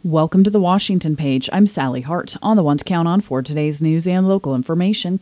Welcome to the Washington Page. I'm Sally Hart, on the one to count on for today's news and local information,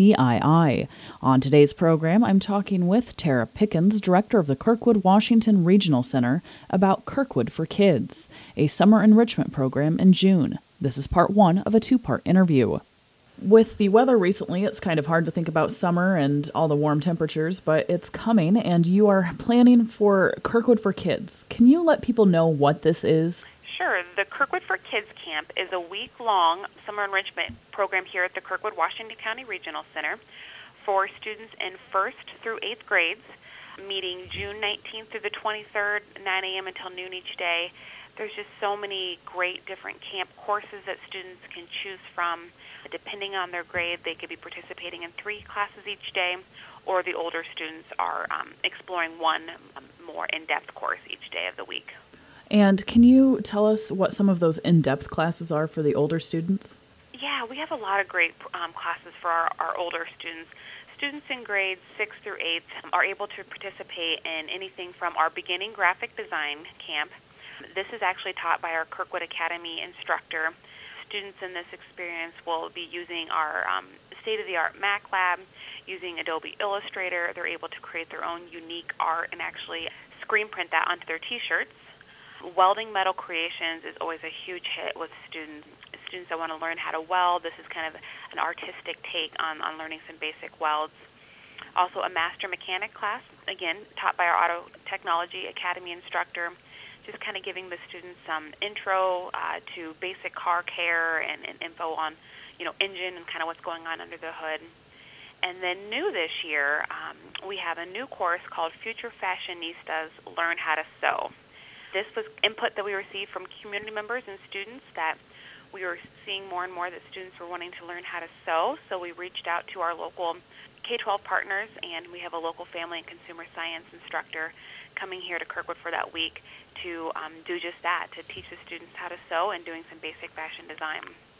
KCII. On today's program, I'm talking with Tara Pickens, director of the Kirkwood Washington Regional Center, about Kirkwood for Kids, a summer enrichment program in June. This is part one of a two-part interview. With the weather recently, it's kind of hard to think about summer and all the warm temperatures, but it's coming, and you are planning for Kirkwood for Kids. Can you let people know what this is? Sure. The Kirkwood for Kids Camp is a week-long summer enrichment program here at the Kirkwood Washington County Regional Center for students in 1st through 8th grades, meeting June 19th through the 23rd, 9 a.m. until noon each day. There's just so many great different camp courses that students can choose from. Depending on their grade, they could be participating in 3 classes each day, or the older students are exploring one more in-depth course each day of the week. And can you tell us what some of those in-depth classes are for the older students? Yeah, we have a lot of great classes for our older students. Students in grades 6 through 8 are able to participate in anything from our beginning graphic design camp. This is actually taught by our Kirkwood Academy instructor. Students in this experience will be using our state-of-the-art Mac lab, using Adobe Illustrator. They're able to create their own unique art and actually screen print that onto their T-shirts. Welding metal creations is always a huge hit with students that want to learn how to weld. This is kind of an artistic take on learning some basic welds. Also a master mechanic class, again, taught by our Auto Technology Academy instructor, just kind of giving the students some intro to basic car care and info on, engine and kind of what's going on under the hood. And then new this year, we have a new course called Future Fashionistas Learn How to Sew. This was input that we received from community members and students that we were seeing more and more that students were wanting to learn how to sew. So we reached out to our local K-12 partners, and we have a local family and consumer science instructor coming here to Kirkwood for that week to do just that, to teach the students how to sew and doing some basic fashion design.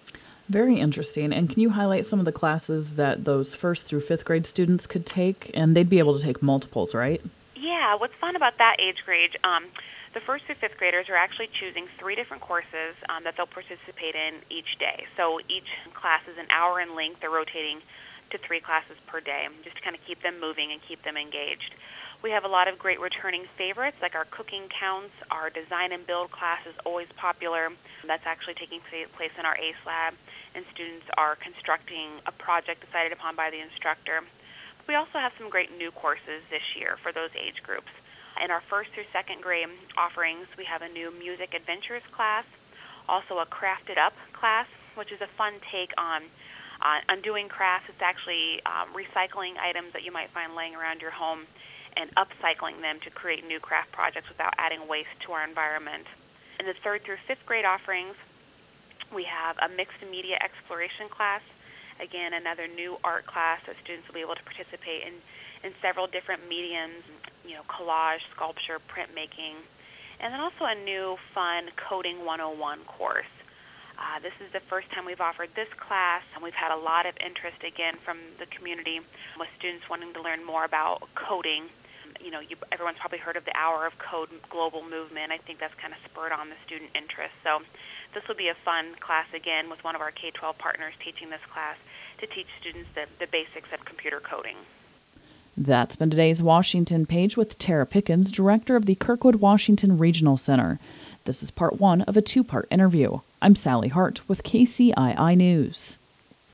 Very interesting. And can you highlight some of the classes that those 1st through 5th grade students could take? And they'd be able to take multiples, right? Yeah, what's fun about that age grade, the 1st through 5th graders are actually choosing 3 different courses that they'll participate in each day. So each class is an hour in length. They're rotating to 3 classes per day, just to kind of keep them moving and keep them engaged. We have a lot of great returning favorites, like our cooking counts. Our design and build class is always popular. That's actually taking place in our ACE lab, and students are constructing a project decided upon by the instructor. We also have some great new courses this year for those age groups. In our 1st through 2nd grade offerings, we have a new Music Adventures class, also a Crafted Up class, which is a fun take on doing crafts. It's actually recycling items that you might find laying around your home and upcycling them to create new craft projects without adding waste to our environment. In the 3rd through 5th grade offerings, we have a Mixed Media Exploration class, again, another new art class that students will be able to participate in several different mediums, collage, sculpture, printmaking, and then also a new fun Coding 101 course. This is the first time we've offered this class, and we've had a lot of interest, again, from the community with students wanting to learn more about coding. Everyone's probably heard of the Hour of Code global movement. I think that's kind of spurred on the student interest. So this will be a fun class, again, with one of our K-12 partners teaching this class to teach students the basics of computer coding. That's been today's Washington Page with Tara Pickens, director of the Kirkwood Washington Regional Center. This is part one of a two-part interview. I'm Sally Hart with KCII News.